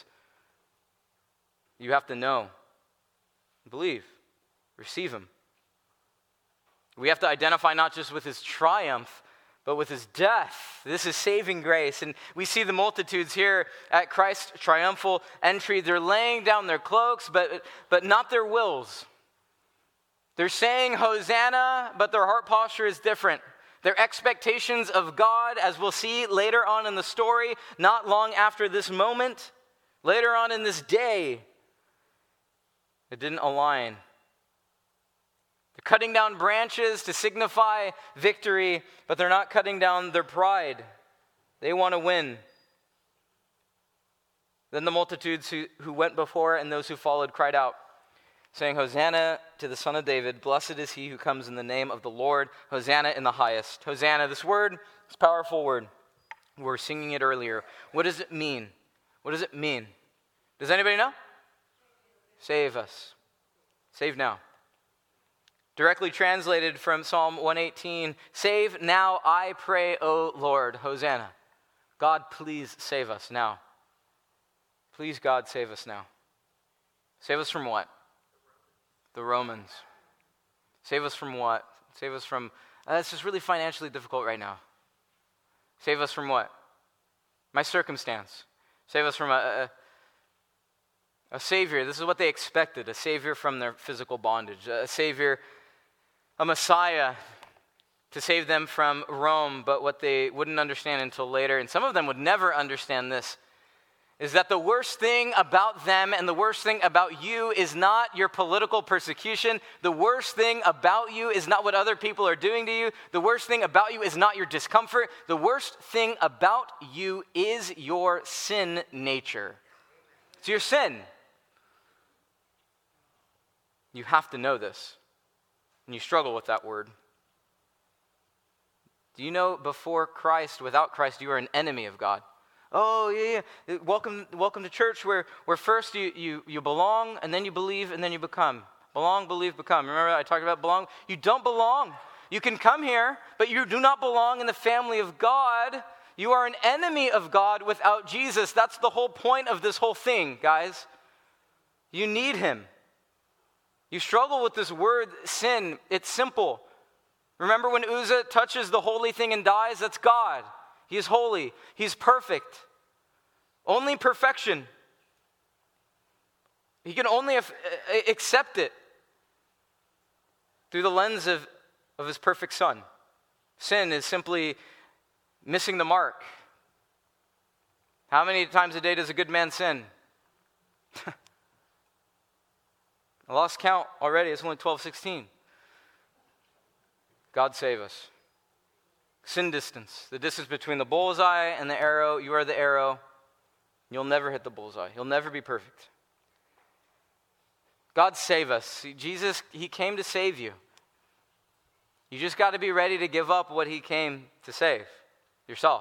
You have to know, believe, receive him. We have to identify not just with his triumph, but with his death. This is saving grace. And we see the multitudes here at Christ's triumphal entry. They're laying down their cloaks, but not their wills. They're saying Hosanna, but their heart posture is different. Their expectations of God, as we'll see later on in the story, not long after this moment, later on in this day, it didn't align. They're cutting down branches to signify victory, but they're not cutting down their pride. They want to win. Then the multitudes who went before and those who followed cried out, saying, Hosanna to the Son of David. Blessed is he who comes in the name of the Lord. Hosanna in the highest. Hosanna, this word, it's a powerful word. We were singing it earlier. What does it mean? What does it mean? Does anybody know? Save us. Save now. Directly translated from Psalm 118, save now, I pray, O Lord. Hosanna. God, please save us now. Please, God, save us now. Save us from what? The Romans. Save us from what? Save us from, it's just really financially difficult right now. Save us from what? My circumstance. Save us from a savior. This is what they expected, a savior from their physical bondage, a savior, a Messiah to save them from Rome. But what they wouldn't understand until later, and some of them would never understand this, is that the worst thing about them and the worst thing about you is not your political persecution. The worst thing about you is not what other people are doing to you. The worst thing about you is not your discomfort. The worst thing about you is your sin nature. It's your sin. You have to know this. And you struggle with that word. Do you know before Christ, without Christ, you are an enemy of God? Oh, yeah. Welcome to church where first you belong, and then you believe, and then you become. Belong, believe, become. Remember I talked about belong? You don't belong. You can come here, but you do not belong in the family of God. You are an enemy of God without Jesus. That's the whole point of this whole thing, guys. You need him. You struggle with this word, sin. It's simple. Remember when Uzzah touches the holy thing and dies? That's God. He is holy. He's perfect. Only perfection. He can only accept it through the lens of his perfect Son. Sin is simply missing the mark. How many times a day does a good man sin? I lost count already. It's only 12:16. God save us. Sin distance. The distance between the bullseye and the arrow. You are the arrow. You'll never hit the bullseye. You'll never be perfect. God save us. See, Jesus, he came to save you. You just got to be ready to give up what he came to save. Yourself.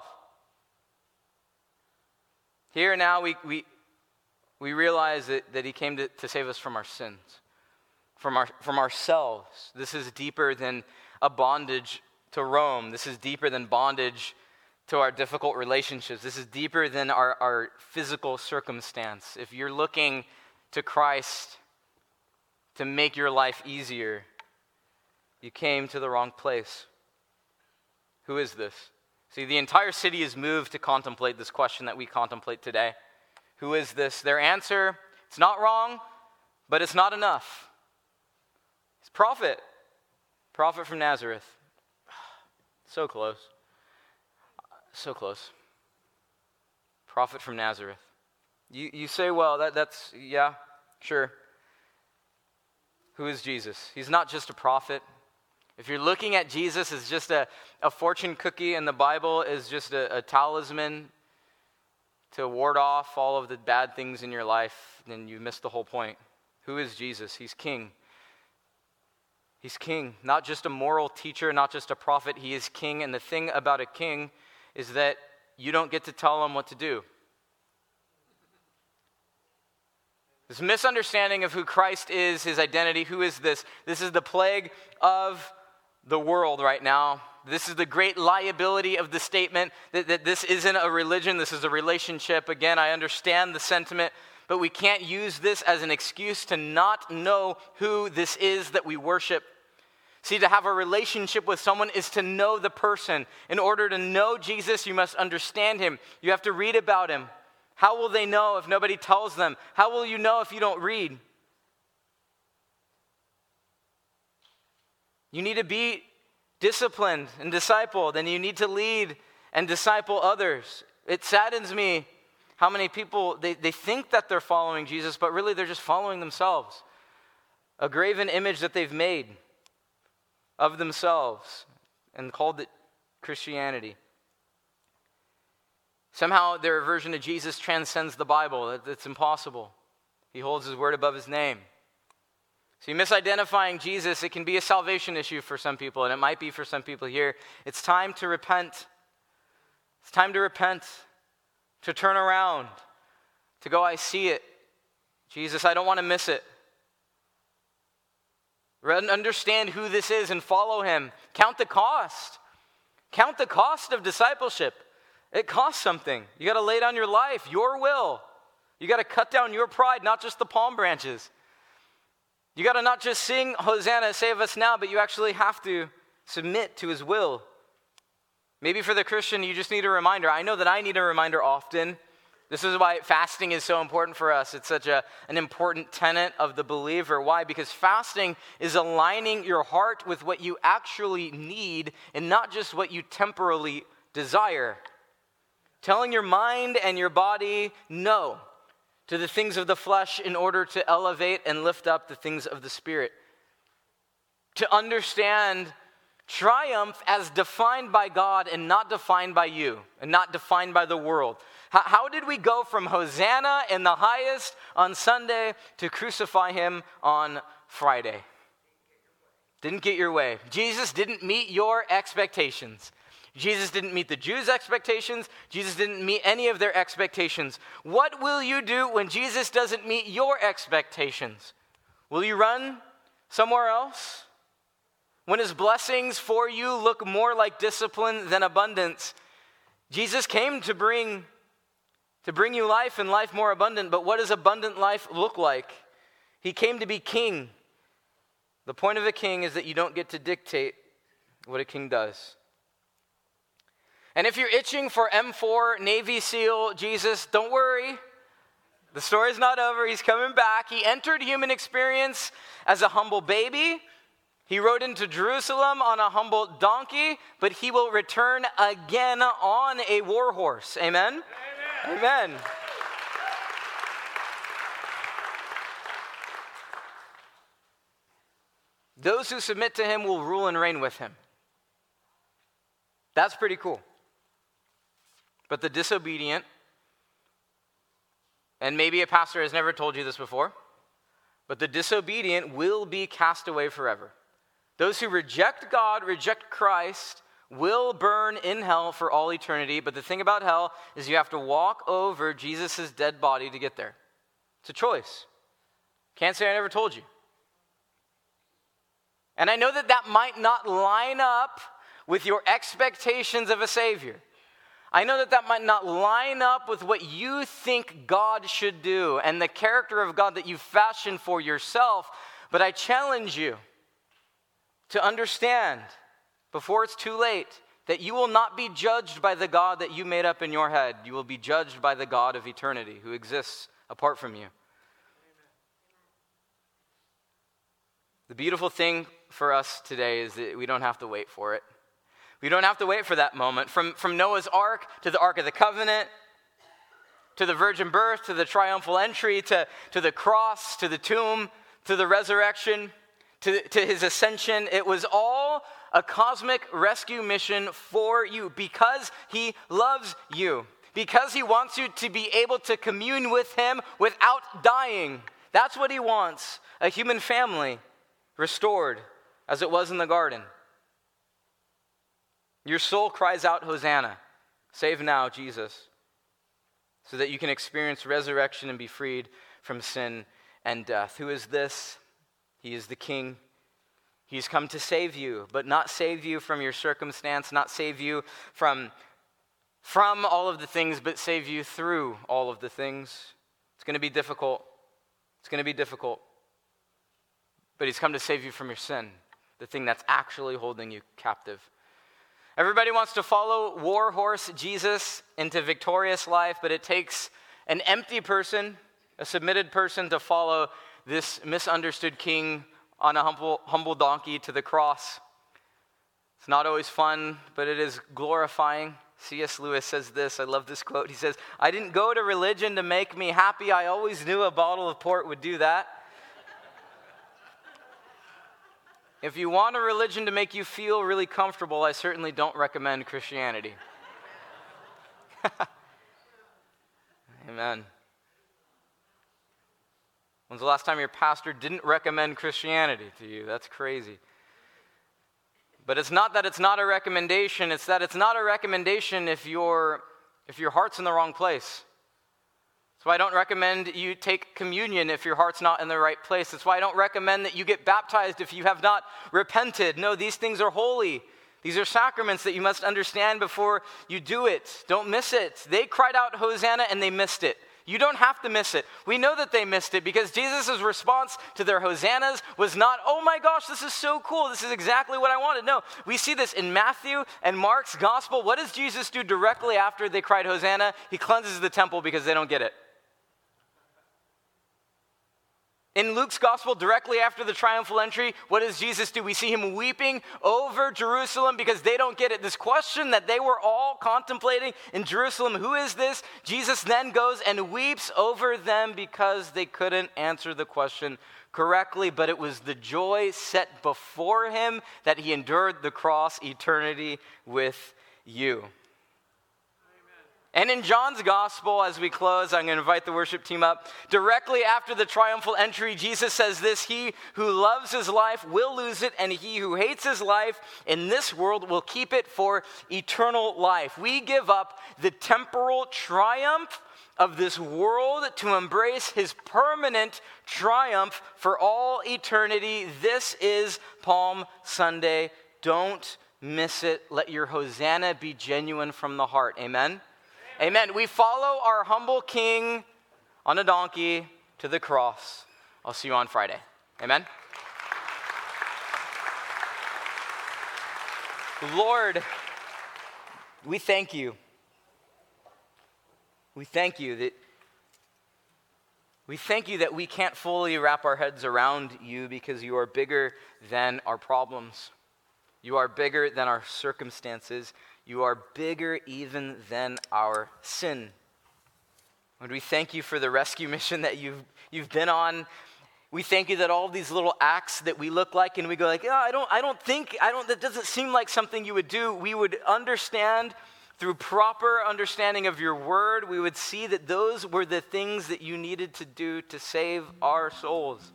Here now we realize that he came to save us from our sins. From ourselves. This is deeper than a bondage to Rome. This is deeper than bondage to our difficult relationships. This is deeper than our physical circumstance. If you're looking to Christ to make your life easier, you came to the wrong place. Who is this? See, the entire city is moved to contemplate this question that we contemplate today. Who is this? Their answer, it's not wrong, but it's not enough. It's prophet. Prophet from Nazareth. So close. So close. Prophet from Nazareth. You say, well, that's, yeah, sure. Who is Jesus? He's not just a prophet. If you're looking at Jesus as just a fortune cookie and the Bible is just a talisman to ward off all of the bad things in your life, then you miss the whole point. Who is Jesus? He's king. He's king, not just a moral teacher, not just a prophet. He is king, and the thing about a king is that you don't get to tell him what to do. This misunderstanding of who Christ is, his identity, who is this? This is the plague of the world right now. This is the great liability of the statement that this isn't a religion, this is a relationship. Again, I understand the sentiment, but we can't use this as an excuse to not know who this is that we worship. See, to have a relationship with someone is to know the person. In order to know Jesus, you must understand him. You have to read about him. How will they know if nobody tells them? How will you know if you don't read? You need to be disciplined and discipled, and you need to lead and disciple others. It saddens me how many people, they think that they're following Jesus, but really they're just following themselves. A graven image that they've made of themselves and called it Christianity. Somehow their version of Jesus transcends the Bible. It's impossible. He holds his word above his name. See, misidentifying Jesus, it can be a salvation issue for some people, and it might be for some people here. It's time to repent. It's time to repent, to turn around, to go, I see it. Jesus, I don't want to miss it. Understand who this is and follow him. Count the cost. Count the cost of discipleship. It costs something. You got to lay down your life, your will. You got to cut down your pride, not just the palm branches. You got to not just sing, Hosanna, save us now, but you actually have to submit to his will. Maybe for the Christian, you just need a reminder. I know that I need a reminder often. This is why fasting is so important for us. It's such an important tenet of the believer. Why? Because fasting is aligning your heart with what you actually need and not just what you temporarily desire. Telling your mind and your body no to the things of the flesh in order to elevate and lift up the things of the Spirit. To understand triumph as defined by God and not defined by you and not defined by the world. How did we go from Hosanna in the highest on Sunday to crucify him on Friday? Didn't get your way. Jesus didn't meet your expectations. Jesus didn't meet the Jews' expectations. Jesus didn't meet any of their expectations. What will you do when Jesus doesn't meet your expectations? Will you run somewhere else? When his blessings for you look more like discipline than abundance. Jesus came to bring you life and life more abundant, but what does abundant life look like? He came to be king. The point of a king is that you don't get to dictate what a king does. And if you're itching for M4 Navy SEAL Jesus, don't worry. The story's not over. He's coming back. He entered human experience as a humble baby. He rode into Jerusalem on a humble donkey, but he will return again on a war horse. Amen? Amen. Amen. Those who submit to him will rule and reign with him. That's pretty cool. But the disobedient, and maybe a pastor has never told you this before, but the disobedient will be cast away forever. Those who reject God, reject Christ, will burn in hell for all eternity. But the thing about hell is you have to walk over Jesus' dead body to get there. It's a choice. Can't say I never told you. And I know that that might not line up with your expectations of a Savior. I know that that might not line up with what you think God should do and the character of God that you fashioned for yourself, but I challenge you to understand before it's too late that you will not be judged by the God that you made up in your head. You will be judged by the God of eternity who exists apart from you. The beautiful thing for us today is that we don't have to wait for it. We don't have to wait for that moment. From Noah's Ark to the Ark of the Covenant, to the virgin birth, to the triumphal entry, to the cross, to the tomb, to the resurrection, to his ascension. It was all a cosmic rescue mission for you because he loves you. Because he wants you to be able to commune with him without dying. That's what he wants. A human family restored as it was in the garden. Your soul cries out, Hosanna. Save now, Jesus. So that you can experience resurrection and be freed from sin and death. Who is this? He is the King. He's come to save you, but not save you from your circumstance, not save you from all of the things, but save you through all of the things. It's going to be difficult. It's going to be difficult. But he's come to save you from your sin. the thing that's actually holding you captive. Everybody wants to follow war horse Jesus into victorious life, but it takes an empty person, a submitted person, to follow this misunderstood king on a humble donkey to the cross. It's not always fun, but it is glorifying. C.S. Lewis says this, I love this quote. He says, "I didn't go to religion to make me happy. I always knew a bottle of port would do that." If you want a religion to make you feel really comfortable, I certainly don't recommend Christianity. Amen. When's the last time your pastor didn't recommend Christianity to you? That's crazy. But it's not that it's not a recommendation, it's that it's not a recommendation if your heart's in the wrong place. That's why I don't recommend you take communion if your heart's not in the right place. That's why I don't recommend that you get baptized if you have not repented. No, these things are holy. These are sacraments that you must understand before you do it. Don't miss it. They cried out Hosanna and they missed it. You don't have to miss it. We know that they missed it because Jesus' response to their hosannas was not, "Oh my gosh, this is so cool. This is exactly what I wanted." No, we see this in Matthew and Mark's gospel. What does Jesus do directly after they cried Hosanna? He cleanses the temple because they don't get it. In Luke's gospel, directly after the triumphal entry, what does Jesus do? We see him weeping over Jerusalem because they don't get it. This question that they were all contemplating in Jerusalem, who is this? Jesus then goes and weeps over them because they couldn't answer the question correctly, but it was the joy set before him that he endured the cross, eternity with you. And in John's gospel, as we close, I'm going to invite the worship team up. Directly after the triumphal entry, Jesus says this, "He who loves his life will lose it, and he who hates his life in this world will keep it for eternal life." We give up the temporal triumph of this world to embrace his permanent triumph for all eternity. This is Palm Sunday. Don't miss it. Let your Hosanna be genuine from the heart. Amen? Amen. We follow our humble King on a donkey to the cross. I'll see you on Friday. Amen. Lord, we thank you. We thank you that we can't fully wrap our heads around you because you are bigger than our problems. You are bigger than our circumstances. You are bigger even than our sin. Lord, we thank you for the rescue mission that you've been on. We thank you that all these little acts that we look like and we go like, that doesn't seem like something you would do. We would understand through proper understanding of your word. We would see that those were the things that you needed to do to save our souls.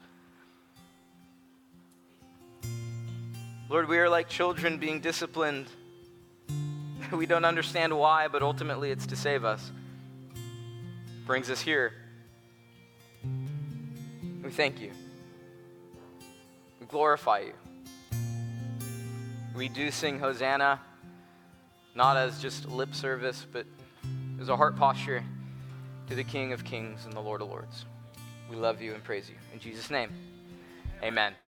Lord, we are like children being disciplined. We don't understand why, but ultimately it's to save us. Brings us here. We thank you. We glorify you. We do sing Hosanna, not as just lip service, but as a heart posture to the King of Kings and the Lord of Lords. We love you and praise you. In Jesus' name, amen.